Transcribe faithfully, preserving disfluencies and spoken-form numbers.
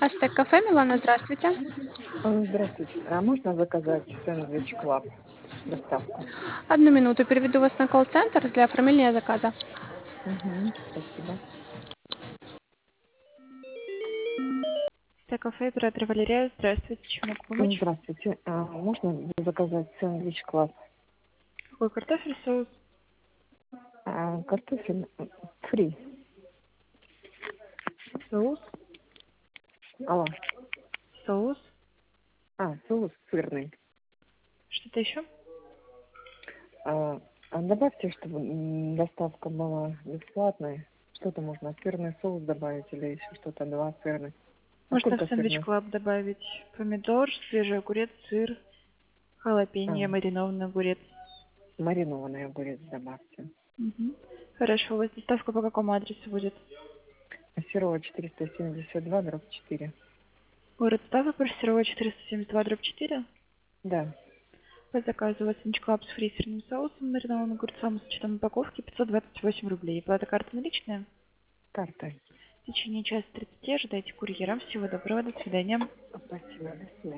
Астек кафе, Милана, здравствуйте. А, Здравствуйте. А можно заказать сэндвич клаб доставку? Одну минуту, переведу вас на колл-центр для оформления заказа. Угу, спасибо. Астек кафе, оператор Валерия, здравствуйте, чем могу М, помочь? Здравствуйте. А, можно заказать сэндвич клаб? Какой картофель, соус? А, картофель м, фри. Соус? Алло. Соус? А, соус сырный. Что-то еще? А, а добавьте, чтобы м, доставка была бесплатной. Что-то можно, сырный соус добавить или еще что-то, два сырных. А Можно в сколько сэндвич сырных? клаб добавить помидор, свежий огурец, сыр, А, халапеньо, маринованный огурец. маринованный огурец добавьте. Мгм. Хорошо, у вас доставка по какому адресу будет? Серова четыреста семьдесят два, дробь четыре. Город Ставрополь, Серова четыреста семьдесят два, дробь четыре. Да, По заказу у вас сэндвич клаб с фри сырным соусом, маринованным огурцом с учетом упаковки пятьсот двадцать восемь рублей. Плата карты наличная? картой. В течение часа тридцати ожидайте курьера. Всего доброго, до свидания. Спасибо, до свидания.